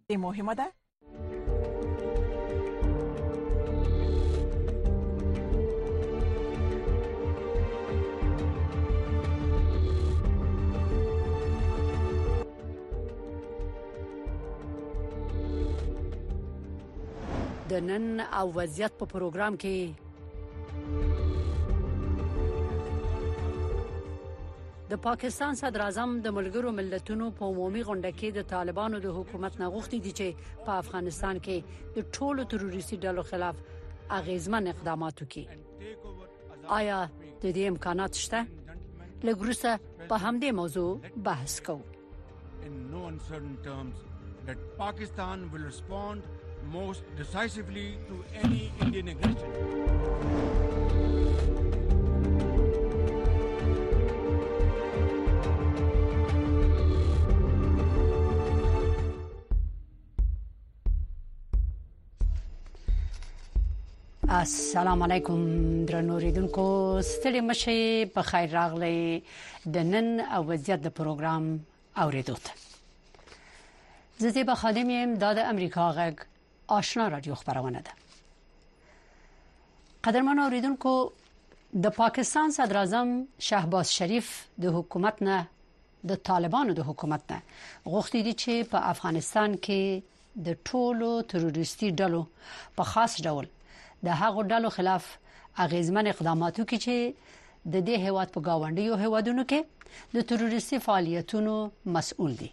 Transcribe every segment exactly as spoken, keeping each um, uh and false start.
مهمه ده. د نن او وضعیت په پروګرام کې د پاکستان صدر اعظم د ملګرو ملتونو په عمومي غونډه کې د طالبانو د حکومت نه غوښتي دي چې په افغانستان کې د ټولو تروریستي ډلو خلاف اغیزمن اقدامات وکړي. آیا د دې امکانات شته؟ لګروسه په همدې موضوع بحث کوو. In no uncertain terms that Pakistan will respond most decisively to any Indian aggression. السلام علیکم درنو اوریدونکو، ستړي مشه په خیر راغلی د نن او وضعیت د پروګرام اوریدو ته. زه زیبا خادم یم، د امریکا غږ آشنا رادیو خبرونه ده. قدرمن اوریدونکو، د پاکستان صدر اعظم شهباز شریف د حکومت نه د طالبانو د حکومت نه غوښتي دي چې په افغانستان کې د ټولو تروریستي ډلو په خاص ډول د هغو ډلو خلاف اغیزمن اقدامات وکړي چې د دې هیواد په گاونډیو هیوادونو کې د تروریستي فعالیتونو مسؤل دي.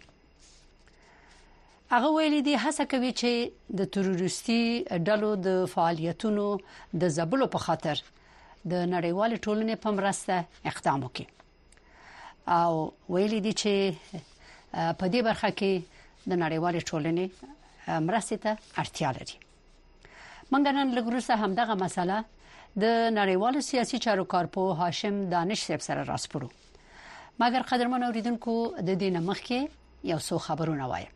هغه ویلي دي هڅه کوي چې د تروریستي ډلو د فعالیتونو د ضبطولو په خاطر د نړیوال ټولنې په مرسته اقدام وکړي او ویلي دي چې په دې برخه کې د نړیوال ټولنې مرسته ته اړتیا لري. منګ نن لګروسه همدغه مسله د نړیوال سیاسي چارو کارپو هاشم دانش صاحب سره راسپړو. مګر قدرمن اوریدونکو، د دې نه مخکې یو څو خبرونه وایم.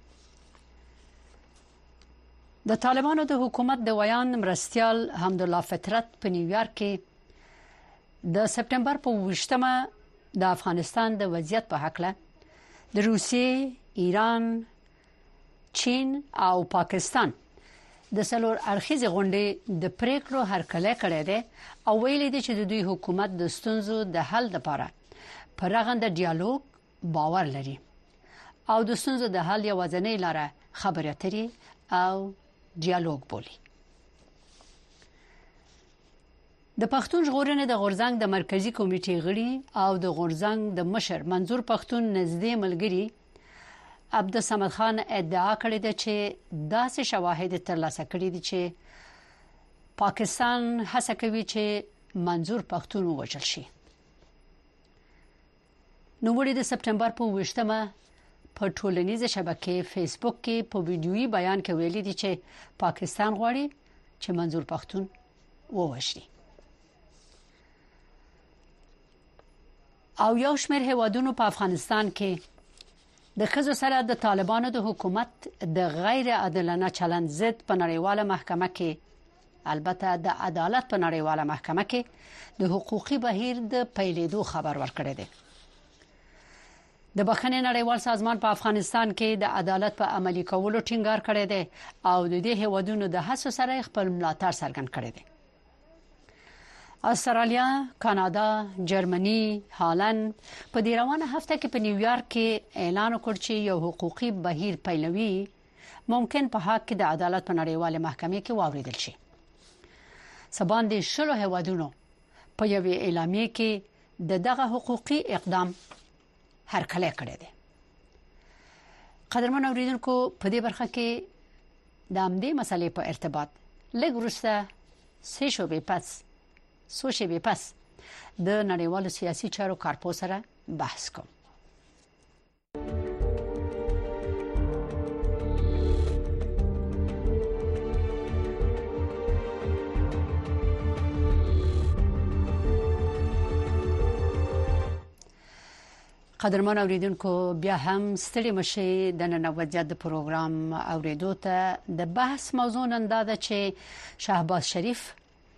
د طالبانو د حکومت د ویان مرستيال حمدالله فطرت په نیویارک کې د سپټمبر په ویشتمه د افغانستان د وضعیت په حق له د روسیې، ایران، چین او پاکستان د سلور ارخیزه غونډې د پریکړو هرکله کړې ده او ویلي دي چې د دوی حکومت د ستونزو د حل لپاره پر رغنده ډیالوګ باور لري او د ستونزو د حل یوازینۍ لاره خبرې اترې او ډیالوګ بولي. د پښتون ژغورنې د غورځنګ د مرکزی کمیټې غړي او د غورځنګ د مشر منظور پښتون نږدې ملګری عبدالصمد خان ادعا کړې ده چې داسې شواهد ترلاسه کړي دي چې پاکستان هڅه کوي چې منظور پښتون ووژل شي. نو وړي د سپټمبر په ویشتمه په ټولنیزه شبکې فیسبوک کې په ویډیویي بیان کې ویلي دي چې پاکستان غواړي چې منظور پښتون ووژني. او یو شمېر هیوادونو په افغانستان کې د خزو سره د طالبانو د حکومت د غیر عادلانه چلند ضد په نړیواله محکمه کې، البته د عدالت په نړیواله محکمه کې د حقوقي بهیر د پیلېدو خبر ورکړی دی. د بخښنې نړیوال سازمان په افغانستان کې د عدالت په عملي کولو ټینګار کړی دی او د دې هیوادونو د هڅو سره خپل ملاتړ څرګند کړی دی. استرالیا، کاناډا، جرمني، هالند په دې روانه هفته کې په نیویارک کې اعلان وکړ چې یو حقوقي بهیر پیلوي ممکن په حق کې د عدالت په نړیواله محکمه کې واوریدل شي. سبان دي شلو هیوادونو په یو اعلامیه کې د دغه حقوقي اقدام هرکله کړی دی. قدرمن اوریدونکو، په دې برخه کې د امدې مسلې په ارتباط لږ وروسته سه شوبې پس سوشي به پس د نړیوالو سیاسي چارو کارپو سره بحث کوم. قدرمن اوریدونکو، بیا هم ستړي مشه د نن وضعیت د پروګرام اوریدو ته. د بحث موضوع نن دا ده چې شهباز شریف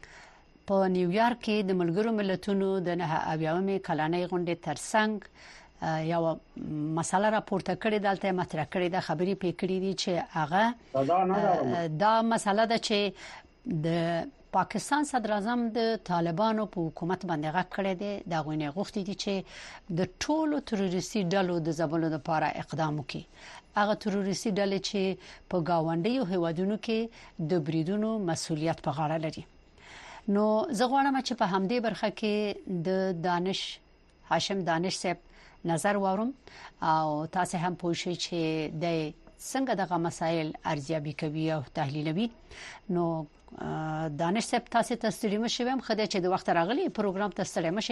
په نیویارک کې د ملګرو ملتونو د نه اویاومې کلانې غونډې ترڅنګ یو مسله راپورته کړې دلته مطرح کړې د خبري پکړې دي چې هغه دا مسله ده چې د پاکستان صدر اعظم د طالبانو په حکومت باندې غږ کړی دی دا غوښنه غوښتي دي چې د ټولو تروریستي ډلو د ځبلو لپاره اقدام وکړي هغه تروریستي ډلې چې په گاونډیو هیوادونو کې د بریدونو مسؤلیت په غاړه لري نو زه غواړم چې په همدې برخه کې د دانش هاشم دانش صاحب نظر واورم او تاسو هم پوه شئ چې د څنګه دغه مسایل ارزیابي کوي او تحلیلوي نو دانش صاحب تاسو ته ستړي مشئ هم خدای چې د وخت راغلی پروګرام ته ستړي مشئ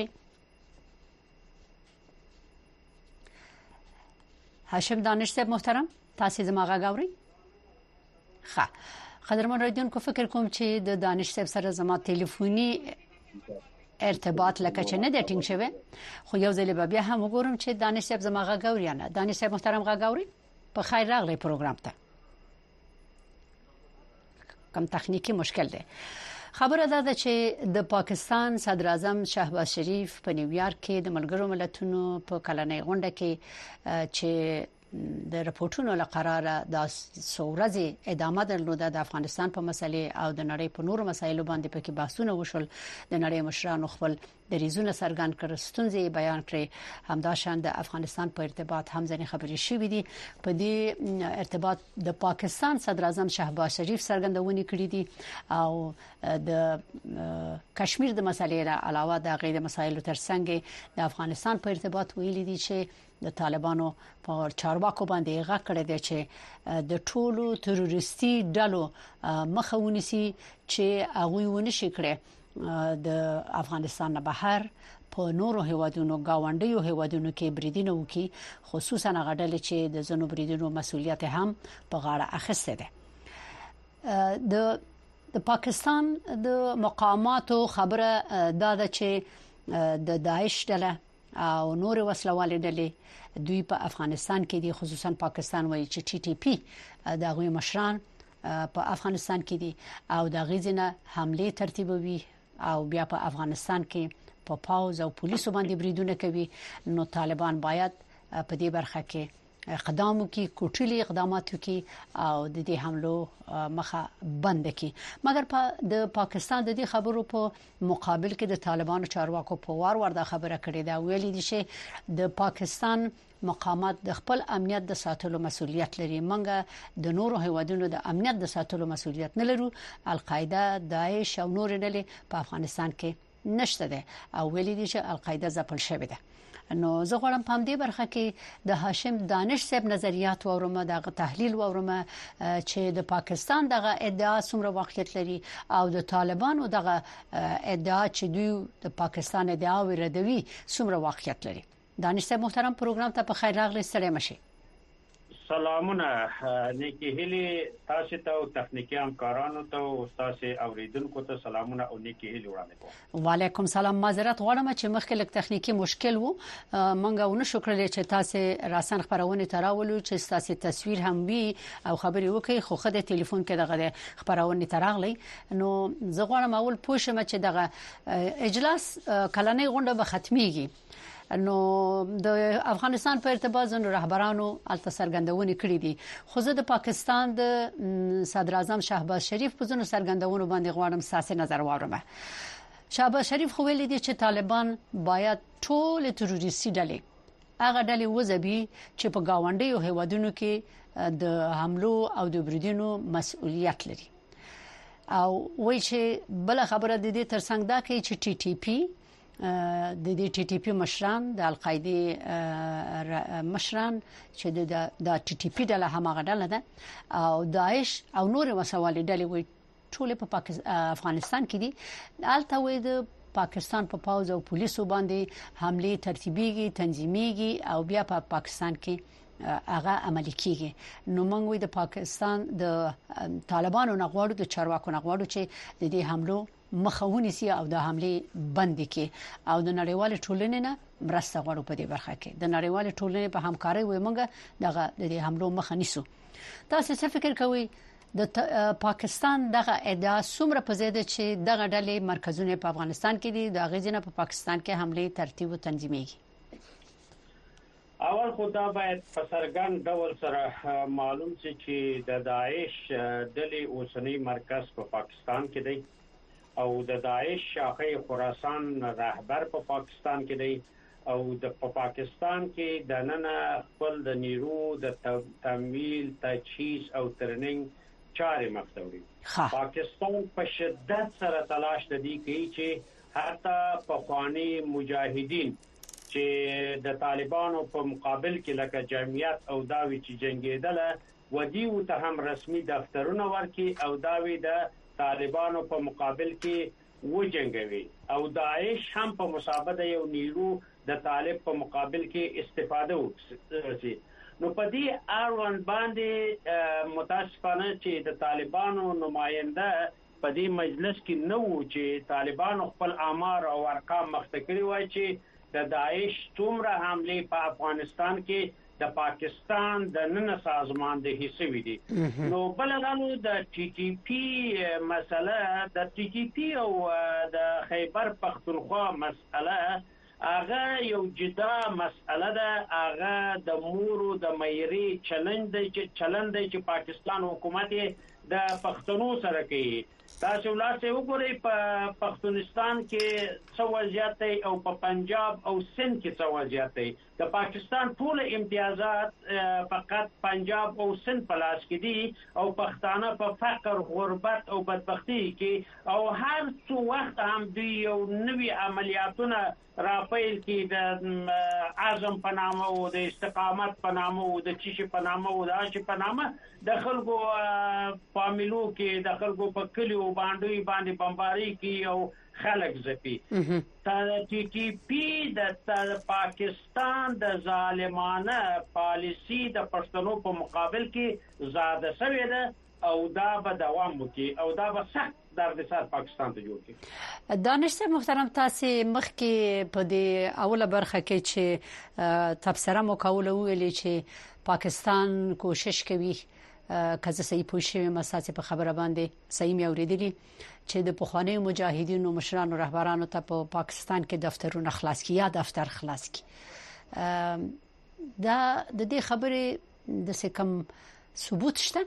هاشم دانش صاحب محترم تاسو زما غاوري ښه قدرمن رادیون کو فکر کوم چې د دانش صاحب سره زما ټلیفوني ارتباط لکه چې نه د ټینګ شوی خو یو ځل به بیا هم وګورم چې دانش صاحب زما غاوري نه دانش صاحب محترم غاوري په خیر راغلی پروګرام ته کم تخنیکی مشکل دی خبره ده چې د پاکستان صدر اعظم شهباز شریف په نیویارک کې د ملګرو ملتونو په کلنۍ غونډه کې چې د رپورټونو لقراره د سورزي ادامه درلوده د افغانستان په مسلې او د نړۍ په نورو مسایلو باندې پکې بحثونه وشول د نړۍ مشرانو خپل د ریزونه سرګان کړ ستونزې بیان کړې همداشان د افغانستان په ارتباط هم ځنې خبرې شوې دي په دې ارتباط د پاکستان صدر اعظم شهباز شریف څرګندونې کړې دي او د کشمیر د مسلې علاوه د غیر مسایلو ترڅنګ د افغانستان په ارتباط ویلي دي چې د طالبانو په چارواکو باندې غږ کړی دی چې د ټولو تروریستي ډلو مخاوني سي چې هغه ونشي کړي د افغانستان نه بهر په نورو هیوادونو گاونډیو هیوادونو کې بریدونه وکي خصوصا هغه ډلې چې د زنو بریدونو مسولیت هم په غاړه اخیسته ده د د پاکستان د مقاماتو خبره دا ده چې د داعش ډله او نور وسلوال ډلې دوی په افغانستان کې دي خصوصا پاکستان وایي چې ټي ټي پی د غوي مشران په افغانستان کې دي او د غیزنه حمله ترتیبوي او بیا په افغانستان کې په پاوز او پولیسو باندې بریدونه کوي نو طالبان باید په دې برخه کې اقدام وکړي کوټلي اقدامات وکړي او د دې حملو مخه بند کړي مګر په د پاکستان د دې خبرو په مقابل کې د طالبانو چارواکو په وار وار د خبره کړې ده ویلي دي چې د پاکستان مقامات د خپل امنیت د ساتلو مسولیت لري منګه د نورو هیوادونو د امنیت د ساتلو مسولیت نه لرو القاعده داعش او نور ډلې په افغانستان کې نشته ده او ویلي دي چې القاعده ځپل شوې ده نو زه غواړم په دې برخه کې د هاشم دانش صاحب نظریات واورم دغه تحلیل واورم چې د پاکستان دغه ادعا څومره واقعیت لري او د طالبانو دغه ادعا چې دوی د پاکستان ادعا وردوي څومره واقعیت لري دانش صاحب محترم پروګرام ته په خیر راغلی ستړي مشي سلامونه نیکی هلی تاسو ته او تخنیکی همکارانو ته او تاسو اوریدونکو ته سلامونه او نیکی هلی وړاندې کوم وعلیکم سلام معذرت غواړم چې مخکې لک تخنیکی مشکل وو مونږ ونه شکر لري چې تاسو راسن خبرونه تراولو چې تاسو تصویر هم وی او خبري وکي خو خدای ټلیفون کې دغه خبرونه تراغلی نو زه غواړم اول پوښتنه چې دغه اجلاس کلنۍ غونډه به ختميږي نو د افغانستان په ارتباط زنو رهبرانو الته سرګندونې کړې دي خو زه د پاکستان د صدر اعظم شهباز شریف په زنو سرګندونو باندې غواړم ساسي نظر واورم شهباز شریف خو ویلي دي چې طالبان باید ټول تروریستي ډلې هغه ډلې وځبي چې په گاونډیو هیوادونو کې د حملو او د بریدونو مسؤلیت لري او وایي چې بل خبره د دې ترڅنګ دا کوي چې ټي ټي پی د دې ټي ټي پی مشران د القاعده مشران چې د د ټي ټي پی ډله همغه ډله ده او داعش او نور وسوالي ډلې وي ټول په افغانستان کې دي البته وي د پاکستان په پا پاوز او پولیسو باندې حمله ترتیبيږي تنظیميږي او بیا په پا پاکستان کې هغه عملي کیږي نو موږ وي د پاکستان د طالبانو نغواړو د چارواکو نغواړو چې د دې حملو مخاوني سي او د حمله بند کی او د نړیوال ټولنې نه مرسته غواړو په دې برخه کې د نړیوال ټولنې په همکاري وي موږ دغه د حملو مخه نیسو تاسو څه فکر کوئ د پاکستان دغه ادعا څومره په زیاده چې دغه ډلې مرکزونه په افغانستان کې دي د غزنه په پاکستان کې حمله ترتیب او تنظیمي اول خو دا باید په څرګند ډول سره معلوم شي چې د داعش ډلې اوسنی مرکز په پاکستان کې دی او د داعش شاخه خراسان رهبر په پاکستان کې دی او د پاکستان کې د نن خپل د نیرو د تمویل تجهیز او ترننګ چارې مختوري پاکستان په شدت سره تلاش لدی کوي چې حتی په خواني مجاهدین چې د طالبانو په مقابل کې لکه جمعیت او داوی چې جنگیدله ودی او ته هم رسمي دفترونه ورکي او داوی د طالبانو په مقابل کې وجنګوي او داعش هم په مصابه یو نیرو د طالب په مقابل کې استفاده وکړي نو په دې اړوند باندې متاسفانه چې د طالبانو نماینده په دې مجلس کې نو چې طالبانو خپل آمار او ارقام مخکې وای چې د داعش څومره حمله په افغانستان کې د پاکستان د نن سازمان د حصے وي دي نو بلغانو د ټي ټي پی مسله د ټي ټي پی او د خیبر پختونخوا مسله هغه یو جدا مسله ده هغه د مورو د مېری چیلنج دی چې چلند دی چې پاکستان حکومت د پښتنو سره کوي تاسو ولاسه وګورئ په پښتونستان کې څو وضعیت او په پنجاب او سند کې څو وضعیت د پاکستان ټول امتیازات فقط پنجاب او سند په لاس کې دي او پښتانه په فقر غربت او بدبختی کې او هر څو وخت هم دوی یو نوي عملیاتونه رافیل کې د اعظم په نامه او د استقامت په نامه او د چیشي په نامه او د عاشق په نامه د خلکو فامیلو کې د خلکو په کلیو باندې باندې بمباری کې او خلک زپی تا ټي ټي پی د پاکستان د ظالمانه پالیسی د پښتنو په مقابل کې زاده شوې ده او دا به دوام وکړي او دا به سخت دردسر پاکستان ته جوړ کړي. دانش صاحب محترم تاسو مخکې په دې اوله برخه کې چې تبصره مو کوله ویلې چې پاکستان کوشش کوي کزه صحیح پوښښ مساسه په خبره باندې صحیح مې اوریدلی چې د پخوانی مجاهدینو مشرانو رهبرانو ته په پاکستان کې دفترونه خلاص کی یا دفتر خلاص کی دا د دې خبرې د څه کم ثبوت شته؟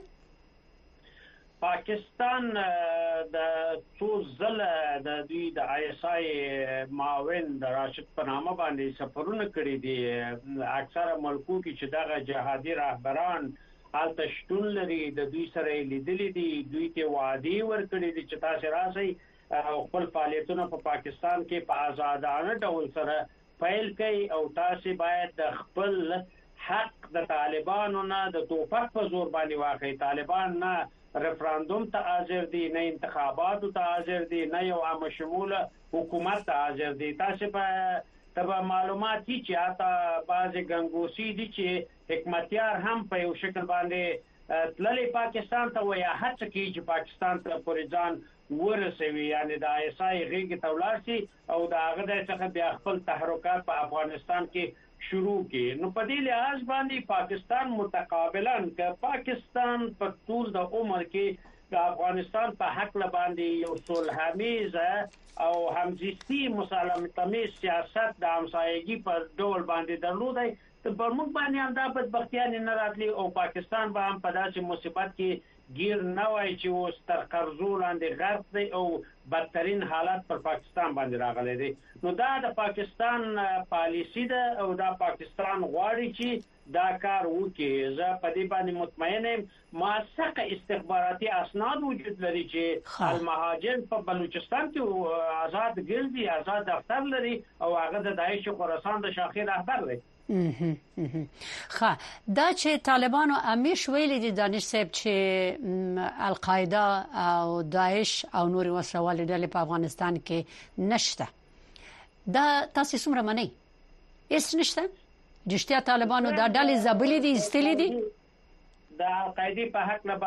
پاکستان د څو ځله د دوی د آی اس آی معاون د راشد په نامه باندې سفرونه کړي دي اکثره ملکو کې چې دغه جهادي رهبران حالت شتون لري د دوی سره لیدلې دي دوی ته وعده ورکړي دي چې تاسو راځي خپل فعالیتونه په پاکستان کې په آزادانه ډول سره فایل کوي او تاسو باید د خپل حق د طالبانو نه د توفق په زور باندې واخلي طالبان نه referendum ته حاضر دي نه انتخابات ته حاضر دي نه یو عام شموله حکومت ته حاضر دي تاسو په تبع معلومات دي چې اته بعض غنګوسی دي چې حکمتیار هم په یو شکل باندې تللی پاکستان ته ویا هڅه کوي چې پاکستان ته پرځان ورسوي یعنی د آی اس آی غیږ ته ولارسي او دا هغه د څخه بیا خپل تحرکات په افغانستان کې شروع کی نو په دې لحاظ باندې پاکستان متقابلا ک پاکستان په ټول د عمر کې د افغانستان په حق باندې یو صلح‌آمیز او همزیستی مسالمتامیز سیاست د همسایګي په ډول باندې درلودای ته پر موږ باندې هم د بدبختیان نه راتلی او پاکستان به هم په داسې مصیبت کې گیر نه وای چې اوس تر قرضو لاندې غرق دی او بدترین حالت پر پاکستان باندې راغلی دی نو دا د پاکستان پالیسی ده او دا پاکستان غواړي چې دا کار وکړي زه په دې باندې مطمئن یم موثق استخباراتي اسناد وجود لري چې المهاجر په بلوچستان کې آزاد ګرځي آزاد دفتر لري او هغه د داعش خراسان د شاخې رهبر دی خا دا چې طالبانو امیش ویلي دي دانش صاحب چې القاعده او داعش او نور وسوال ډلې په افغانستان کې نشته دا تاسو څومره منئ هیڅ نشته جشتیا طالبانو دا ډلې زبلې دي استلې دي دا القاعده په حق نه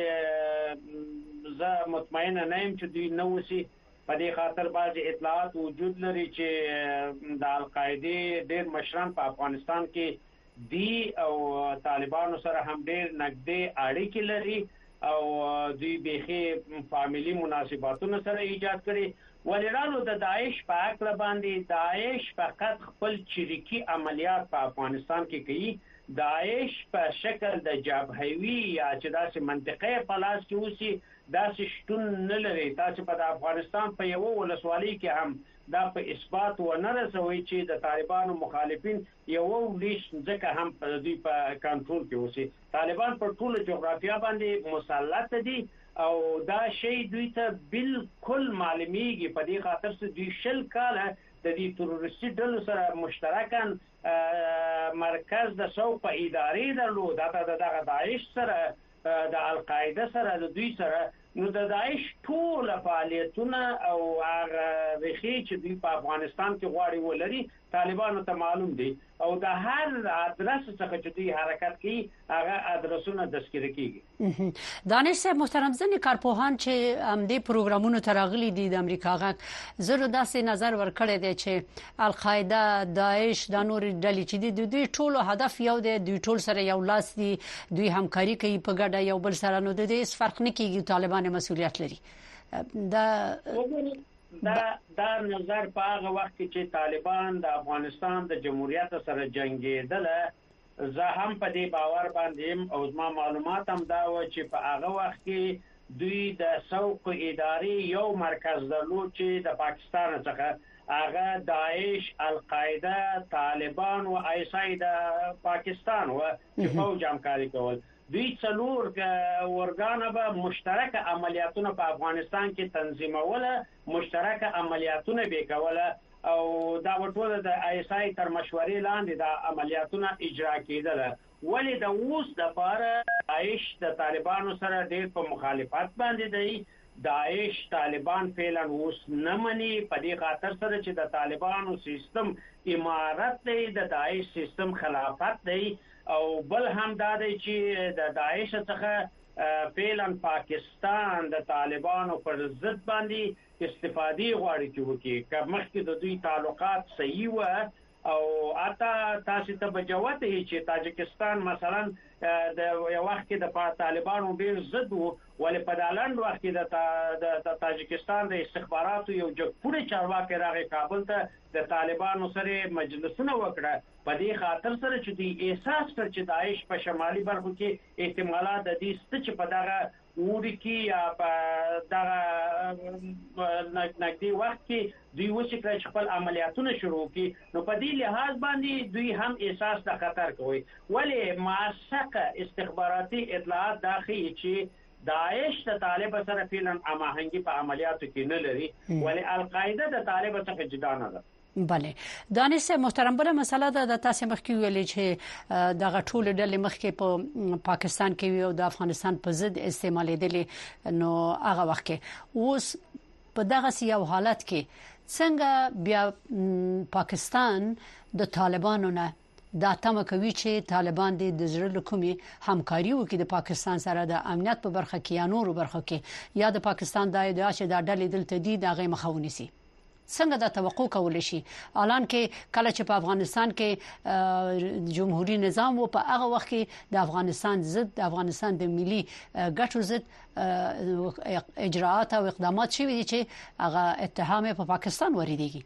باندې زه مطمئن نه یم چې دوی نو وسی په دې خاطر بعض اطلاعات وجود لري چې د القاعده ډېر مشران په افغانستان کې دي او طالبانو سره هم ډېر نږدې اړیکې لري او دوی بيخي فاميلي مناسباتونو سره ایجاد کړي ولرالو د داعش په اکل باندې داعش فقط خپل چریکي عملیات په افغانستان کې کوي داعش په شکل د جبهوي یا چې داسې منطقه په لاس کې اوسي داسې شتون نه لري. تاسو په افغانستان په یو ولسوالۍ کې هم دا په اثبات و نه رسوي چې د طالبانو مخالفین یو لیش ځکه هم په دوی په کنټرول کې اوسي. طالبان په ټول جغرافیا باندې مسلط دي او دا شی دوی ته بالکل معلومیږي. په دې خاطر چې دوی شل کاله د دې تروریستي ډلو سره مشترکاً مرکز د سوق ادارې درلود، دا د داعش سره د القاعده سره د دوی سره نو د داعش ټول فعالیتونه او هغه رخي چې دوی په افغانستان کې غواړي ولري طالبانو ته معلوم دي او د هر ادرس څخه چې دوی حرکت کوي هغه ادرسونه تذکره کیږي. دانش صاحب محترم ځنې کارپوهان چې هم دې پروګرامونو تراغلي دي د امریکا غږ زره داسې نظر ورکړی دی چې القاعده داعش د نور ډلې چې دي دوی ټول هدف یو دی، دوی ټول سره یو لاس دي، دوی همکاري کوي په ګډه یو بل سره، نو د دې هیڅ فرق نه کیږي طالبان مسؤلیت لري. دا دا دا نظر په هغه وخت چې طالبان د افغانستان د جمهوریت سره جنگیدل زه هم په دې باور باندې او زما معلومات هم دا و چې په هغه وخت کې دوی د سوق ادارې یو مرکز درلود چې د پاکستان څخه هغه داعش، القاعده، طالبان او آیسای د پاکستان و چې فوج همکاري کول. دوی څلور ورګانه به مشترک عملیاتونه په افغانستان کې تنظیموله، مشترک عملیاتونه به کوله او دا ټول د آیسای تر مشورې لاندې د عملیاتونه اجرا کېدل. ولې د اوس د لپاره داعش د طالبانو سره ډېر په مخالفت باندې دی. داعش طالبان فعلا اوس نه مني په دې خاطر سره چې د طالبانو سیستم امارت دی، د داعش سیستم خلافت دی او بل هم دا دی چې د داعش څخه فعلا پاکستان د طالبانو پر ضد باندې استفادې غواړي چې وکړي. که مخکې د دوی تعلقات صحیح و او اته تاسو ته بجوت چې تاجکستان مثلا د یو وخت کې د طالبانو ډیر ضد وو، ولې په دالند وخت کې د تاجکستان د استخباراتو یو جګپوړی چارواکي راغی کابل ته د طالبانو سره مجلسونه وکړه په دې خاطر سره چې دوی احساس کړ چې داعش په شمالي برخو کې احتمالات د دې ست چې په دغه وړي کې یا په دغه نږدې وخت کې دوی وڅ کړ چې خپل عملیاتونه شروع کړي. نو په دې لحاظ باندې دوی هم احساس د خطر کوي. ولې موثقه استخباراتي اطلاعات داخلي چې داعش د طالب سره فعلا هماهنګي په عملیاتو کې نه لري، ولې القاعده د طالب څخه جدا نه ده. بله دانش محترم بله مسله ده د تاسو مخکې ویلې چې دغه ټول ډلې مخکې په پاکستان کې او د افغانستان په ضد استعمالېدلې، نو هغه وخت کې اوس په دغه یو حالت کې څنګه بیا پاکستان د طالبانو نه دا تمه کوي چې طالبان د زړه کومي همکاري وکړي د پاکستان سره د امنیت په برخه کې یا نورو برخو کې، یا د پاکستان د ادعا چې د ډلې دلته دي دغه مخاوني سي. څنګه دا توقع کول شي الان کې کله چې په افغانستان کې جمهوریت نظام او په هغه وخت کې د افغانستان ضد د افغانستان د ملي ګټو ضد اجراءات او اقدامات شوي دي چې هغه اتهام په پاکستان وریديږي؟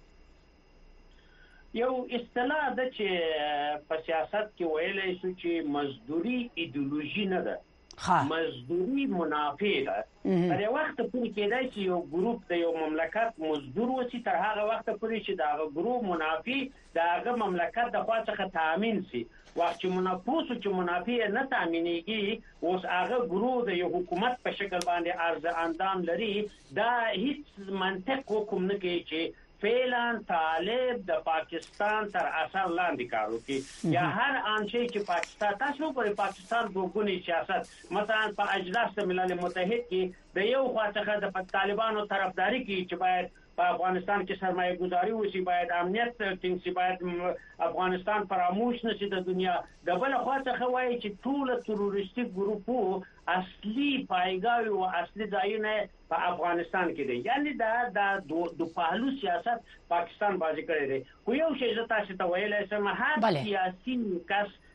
یو اصطلاح ده چې په سیاست کې ویلې شو چې مزدوري ایدئولوژي نه ده، مزدوري منافع ده. تر یو وخت پورې کېدای چې یو ګروپ د یو مملکت مزدور وسی، تر هغه وخت پورې چې دا ګروپ منافع د هغه مملکت د خوا څخه تامین شي. وخت چې منافوس چې منافع نه تامینېږي اوس هغه ګروپ د یو حکومت په شکل باندې عرض اندام لري، دا هیڅ منطق حکم نه کوي چې فعلا طالب د پاکستان تر اثر لاندې کار وکړي یا هر انشي چې پاکستان تاسو پر پاکستان دوګونی سیاست مثلا په اجلاس ملل متحد کې د یو خواڅخه د طالبانو طرفداري کوي چې باید په افغانستان کې سرمایه گذاري وشي، باید امنیت ټینګ شي، باید افغانستان فراموش نشي د دنیا. د بل خواڅخه وایي چې ټول تروریستیک ګروپو اصلي پایګاوي او اصلي ځایونه په افغانستان کې دي. یعنی دا د دوه پهلو سیاست پاکستان باندې کړی دی. خو یو شی زه تاسو ته ویلای شم، هر سیاسي کس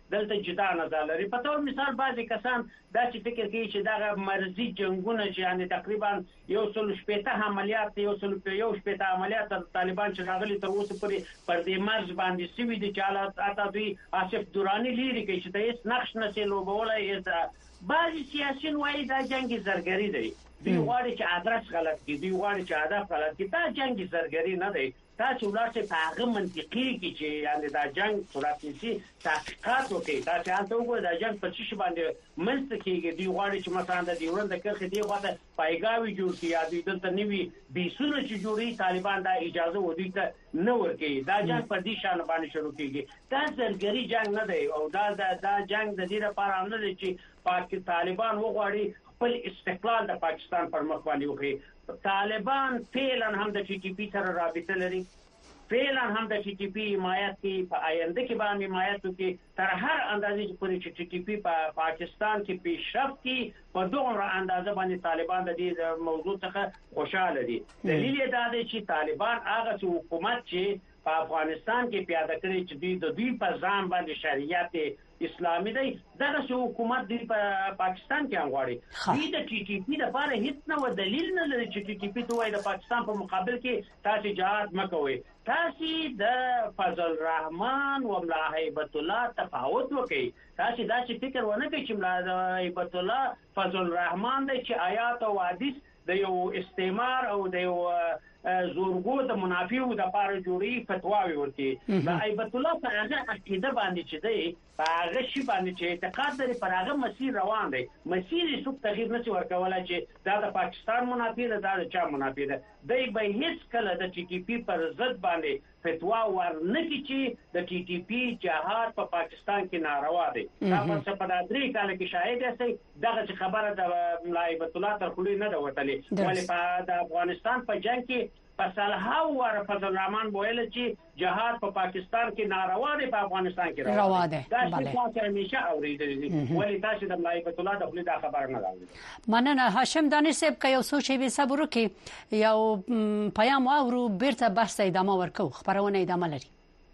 دلته جدا نظر لري. په تور مثال بعضې کسان دا چې فکر کوي چې دغه مرزي جنګونه چې یعنې تقریبا یو سل شپېته عملیات یو سل یو شپېته عملیات طالبان چې راغلي تر اوسه پورې پر دې مرز باندې سوي دي چې حتی دوی آصف دراني لري کوي چې ته هېڅ نقش نشي لوبولی. بعضې سیاسیون وایي دا جنګ زرګري دی، دوی غواړي چې ادرس غلط کړي، دوی غواړي چې هدف غلط کړي. دا جنګ زرګري نه دی. تاسو ولاړ شئ په هغه منطقي کې چې یعنې دا جنګ صورت نیسي تحقیقات وکړئ. تاسو هلته وګورئ دا جنګ په څه شي باندې منځته کېږي. دوی غواړي چې مثلا د ډیورنډ د کرښې دې خواته پایګاوې جوړ کړي یا دوی دلته نوي بیسونه چې جوړوي طالبان دا اجازه و دوی ته نه ورکوي. دا جنګ په دې شان باندې شروع کېږي. دا زرګري جنګ نه دی او دا دا جنګ د دې لپاره نه دی چې پاک طالبان وغواړي خپل استقلال د پاکستان پر مخ باندې وکړي. طالبان فعلا هم د ټي ټي پي سره رابطه لري، فعلا هم د ټي ټي پي حمایت کوي، په آینده کې باندې حمایت وکړي تر هر اندازې چې پورې چې ټي ټي پي په پاکستان کې پیشرفت کوي په دومره اندازه باندې طالبان د دې موضوع څخه خوشاله دي. دلیل یې دا دی چې طالبان هغه حکومت چې په افغانستان کې پیاده کړی چې دوی د دوی په ځان باندې شریعت اسلامي دی، دغه حکومت دی په پاکستان کې هم غواړي. دوی د ټي ټي پي لپاره هیڅ نه و دلیل نه لري چې ټي ټي پي ته وایي د پاکستان په مقابل کې تاسو جهاد مه کوئ. تاسو د فضل الرحمن و ملا هیبت الله تفاوت وکړئ. تاسو دا چې فکر ونه کړئ چې ملا هیبت الله فضل الرحمن دی چې آیات او حدیث د یو استعمار او د یو زورګو د منافعو د لپاره جوړي فتواوي ورکړي. د هیبت الله په هغه عقیده باندې چې دی په هغه شی باندې چې اعتقاد لري پر هغه مسیر روان دی. مسیر یې څوک تغییر نشي ورکولی چې دا د پاکستان منافع ده دا د چا منافع ده. دی به هیڅ کله د ټي ټي پي پر ضد باندې فتوا ورنکړي چې د ټي ټي پي جهاد په پاکستان کې ناروا دی. دا په په درې کال کې شاهد یاستئ دغه چې خبره د ملا هیبت الله تر خولې نه ده وتلې. ولې په د افغانستان په جنګ کې په صالحاو ور فضل الرحمن ویل چې جهاد په پاکستان کې ناروا دی، په افغانستان کې روا دی. دا چې تاسو همیشه اورېدلې دي، ولې تاسو د ملا هیبت الله د خولې دا خبره نه راوړئ. مننه هاشم دانش صاحب که یو سوچ به صبر وکړي یو پیام اورو بیرته بحث ادامه ورکو. خبرونه ادامه لري.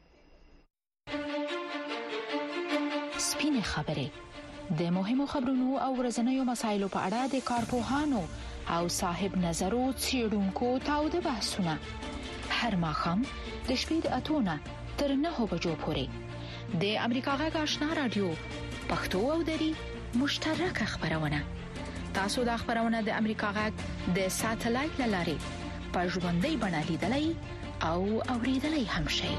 سپینې خبرې د مهمو خبرونو او ورځنیو مسایلو په اړه د کارپوهانو او صاحب نظرو څېړونکو تاوده بحثونه هر ماښام د شپې د اتونه تر نهو بجو پورې د امریکا غږ آشنا رادیو پښتو او دری مشترکه خبرونه. تاسو د خبرونه د امریکا غږ د ساتلایت لارې په ژوندۍ بڼه لیدلای او اوریدلای هم شئ.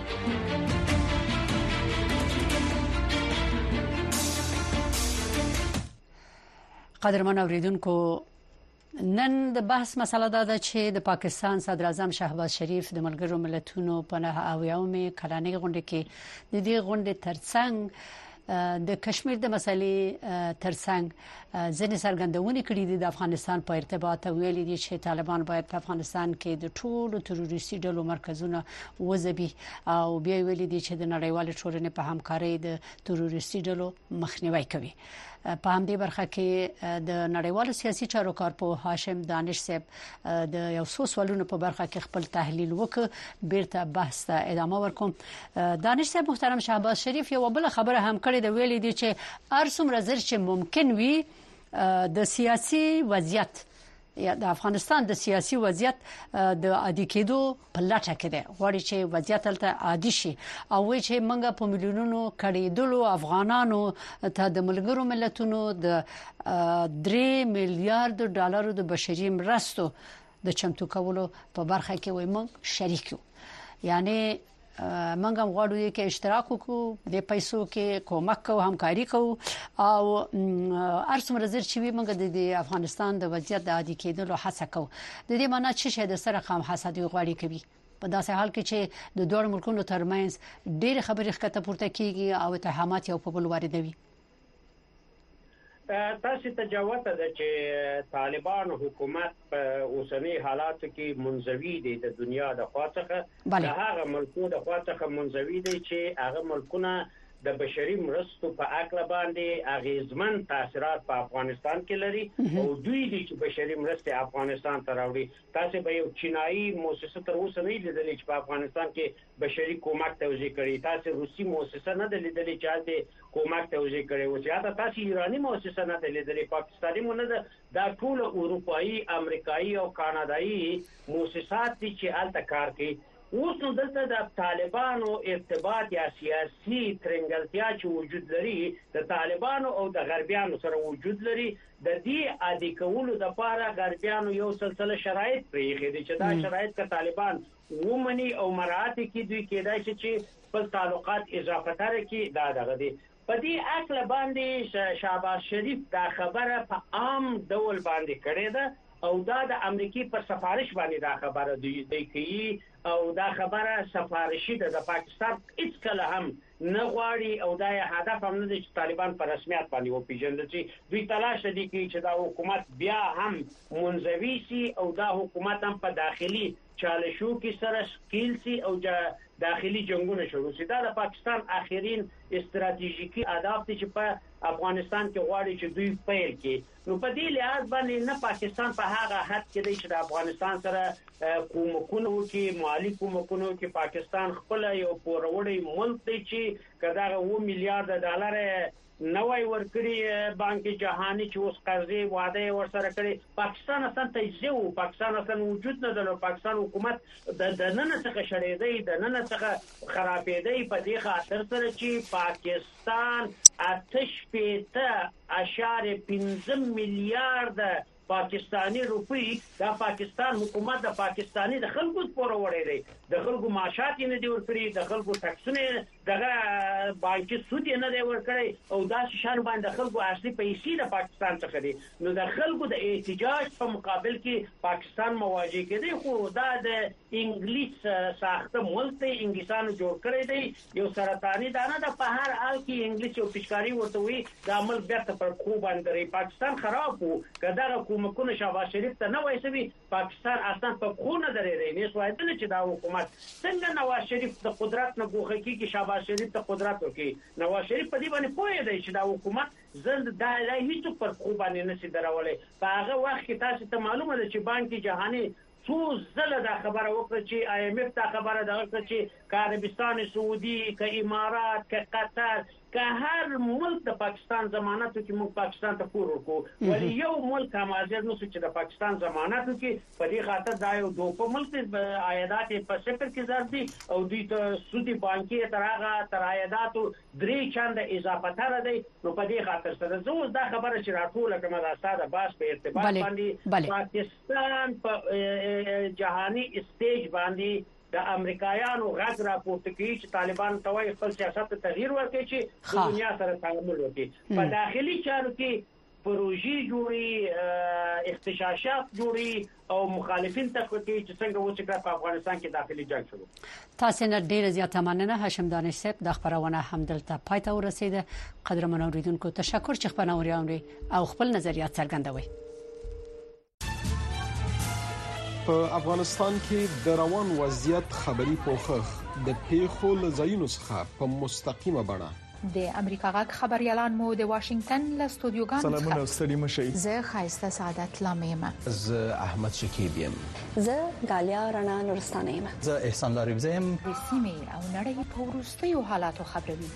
قدرمن اوریدونکو، نن د بحث مسله دا ده چې د پاکستان صدر اعظم شهباز شریف د ملګرو ملتونو په نه اویاومې کلانې غونډه کې د دې غونډې ترڅنګ د کشمیر د مسلې ترڅنګ ځینې څرګندونې کړې دي د افغانستان په ارتباط. ویلي دي چې طالبان باید په افغانستان کې د ټولو تروریستي ډلو مرکزونه وځبي او بیا ویلي دي چې د نړیوال ټولنې په همکارۍ د تروریستي ډلو مخنیوي کوي. په همدې برخه کې د نړیوالو سیاسي چارو کارپوه هاشم دانش صاحب د یو څو سوالونو په برخه کې خپل تحلیل وکړ. بیرته بحث ته ادامه ورکوم. دانش صاحب محترم، شهباز شریف یو بل خبره هم کړې ده، ویلي دي چې ارسوم رزر چې ممکن وي د سیاسي وضعیت یا د افغانستان د سیاسي وضعیت د عادي کېدو په لټه کې ده. غواړي چې وضعیت تل عادي شي او وایي چې موږ په میلیونونو کډېدلو افغانانو ته د ملګرو ملتونو د درې میلیارډ ډالرو د بشري مرستو د چمتو کولو په برخه کې وایي موږ شریک یو. یعنی موږ هم غواړو چې اشتراک وکړو د پیسو کې، کومک او همکاري کوو او ارسم رزر چې وي موږ د افغانستان د وضعیت د عادي کېدلو هڅه کوو. د دې معنی چې شه د سره خام حسد غواړي کوي په داسې حال کې چې د دوه ملکونو ترمنځ ډېر خبرې ښکته پورته کیږي او اتهامات یو په بل واردوي. تاسو ته جواب ده چې طالبان حکومت په اوسنی حالاتو کې منزوي دي د دنیا د خوا څخه، د هغه ملکونو د خوا څخه منزوي دي چې هغه ملکونه د بشري مرستو په اړه باندې اغیزمن تاثیرات په افغانستان کې لري او دوی د بشري مرستې افغانستان ته راوړي. تاسو به یو چینایي مؤسسه تر اوسه نه لیدلې چې په افغانستان کې بشري کومک توزیع کړي. تاسو روسي مؤسسه نه لیدلې چې هلته کومک توزیع کړي او چې تاسو ایرانی مؤسسه نه لیدلې، پاکستاني مونږ دا ټول اروپایي، امریکایي او کاناډایي مؤسسات دي چې هلته کار کوي. اوس نو دلته د طالبانو ارتباط یا سیاسي ترنګلتیا چې وجود لري، د طالبانو او د غربیانو سره وجود لري. د دې عادي کولو لپاره غربیانو یو سلسله شرایط پرېښي دي چې دا شرایط که طالبان ومني او مراعات کړي، دوی کېدای شي چې خپل تعلقات اضافه کړي. دا دغه دي په دې اکل باندې شهباز شریف دا خبره په عام ډول باندې کړې ده او دا د امریکای پر سفارش باندې دا خبره دی کوي او دا خبره سفارشي ده. د پاکستان هیڅ کله هم نه غواړي او دا هدف هم نه دی چې طالبان په رسمیت باندې وپیژندل شي. دوی تلاش دي کوي چې دا حکومت بیا هم منزوي شي او دا حکومت هم په داخلي چالشو کې سره شکیل شي او داخلي جنگونه شروع شي. دا د پاکستان اخرین استراتیژیکي اهداف دي چې په افغانستان کې غواړي چې دوی پیل کړي. نو په دې لحاظ باندې نه پاکستان په هغه حد کې دی چې د افغانستان سره کومکونه وکړي، مالي کومکونه وکړي. پاکستان خپل یو پوروړی ملک دی چې کداغه اوه میلیارډ ډالر نوای ورکړي بانک جهانی چې اوس قرضې وعده ورسره کړي. پاکستان اصلا تجزیه و پاکستان اصلا وجود نه درلود. پاکستان حکومت د نن څخه شړېدی، د نن څخه خرابېدی په دې خاطر سره چې پاکستان آتش پېته اشاره پنځه میلیارډ پاکستانی روپی دا پاکستان حکومت د پاکستانی د خلکو پورې وړي دی، د خلکو معاشات نه دی ورکړي، د خلکو ټکسونه دغه بانکي سود نه دی ورکړي او دا شان باندې خلکو اصلي پیسې د پاکستان څخه دي. نو د خلکو د احتجاج په مقابل کې پاکستان مواجه کېدی، خو دا د انګلیس ساخته ملک دی، انګلیسانو جوړ کړی دی. یو سرطاني دانه د په هر حال کې انګلیس یو پشکاری ورته وي د عمل بیرته پر خو باندې پاکستان خراب وو. کدا حکومتونه شهباز شریف ته نه وایسوي، پاکستان اصلا په خو نه درېږي. نه سوای دل چې دا حکومت څنګه نواز شریف د قدرت نه ګوښه کیږي، شهباز شریف ته قدرت ورکړي. نواز شریف په دې باندې پوهه دی چې دا حکومت زند دا هیڅ پر خو باندې نشي درولای. په هغه وخت کې تاسو ته معلومه ده چې بانک جهانی څو ځله دا خبره وکړه چې آی ایم اف دا خبره دا وکړه چې که عربستان سعودي، که امارات، که قطر، که هر ملک د پاکستان ضمانت وکړي موږ پاکستان ته پور ورکړو، ولی یو ملک هم حاضر نشو چې د پاکستان ضمانت وکړي. په دې خاطر دا یو دوه ملک عایدات په صفر کې ضرب دي او دوی ته سودي بانکي تر هغه تر عایداتو درې چنده اضافه تر دی. نو په دې خاطر سره زه دا خبره چې راټوله کومه دا ساده باس په ارتباط باندې پاکستان په جهاني سټیج باندې د امریکایانو غږ راپورته کوي چې طالبان توای خپل سیاست ته تغییر ورکړي چې د دنیا سره تعامل وکړي. په داخلي چارو کې پروژې جوړي، اختشاشات جوړي او مخالفین ته کوي چې څنګه و چې په افغانستان کې داخلي جنگ شروع. تاسو نه ډیر زیاته مننه هاشم دانش صاحب. د خبرونه همدلته پای ته ورسیده. قدرمن اوریدونکو تشکر چې خبرونه اوري او خپل نظریات څرګندوي. په افغانستان کې د روان وضعیت خبري پوښښ د پیښو لزاینو څخه په مستقیمه بڼه د امریکا غږ خبريالان مو د واشنگټن له استودیوګانو څخه سلامونه ستړي مشي. زه خایسته سعادت لامیم. زه احمد شکیب یم. زه غالیا رڼا نورستانه یم. زه احسان لاريب زم. د سیمې او نړۍ په وروستیو حالاتو خبروي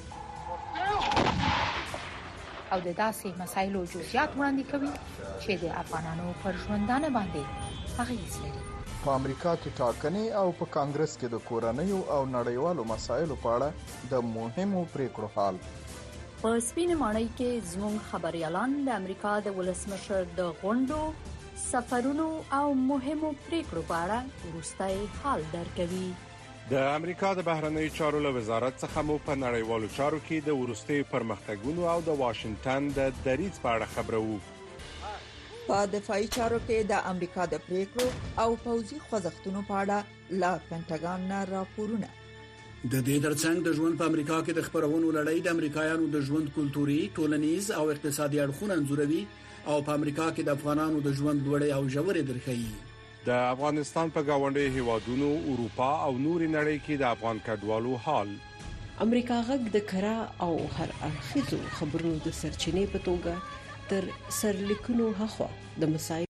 او د داسې مسایلو جزئیات وړاندې کوي چې د افغانانو پر ژوندانه باندې اغیز لري. په امریکا کې ټاکنې او په کانګرس کې د کورنیو او نړیوالو مسایلو په اړه د مهمو پریکړو حال. په سپینې ماڼۍ کې زموږ خبريالان د امریکا د ولسمشر د غونډو، سفرونو او مهمو پریکړو په اړه وروستي حال درکوي. د امریکا د بهرنی چارو له وزارت څخه مو په نړیوالو چارو کې د وروستي پرمختګونو او د واشنگټن د دریځ په اړه خبرو. په دفاعي چارو کې د امریکا د پریکړو او پوځي خوځښتونو په اړه لا پینټاګان نه راپورونه. د دې ترڅنګ د ژوند په امریکا کې د خبرونو لړۍ د امریکایانو د ژوند کلتوري، ټولنیز او اقتصادي اړخونه انځوروي او په امریکا کې د افغانانو د ژوند لوړې او ژورې درخي. د افغانستان په گاونډي هیوادونو، اروپا او نوري نړۍ کې د افغان کډوالو حال. امریکا غږ د کرا او هر اړخیزو خبرونو د سرچینې په توګه تر سرلیکونو هخوا د مسایلو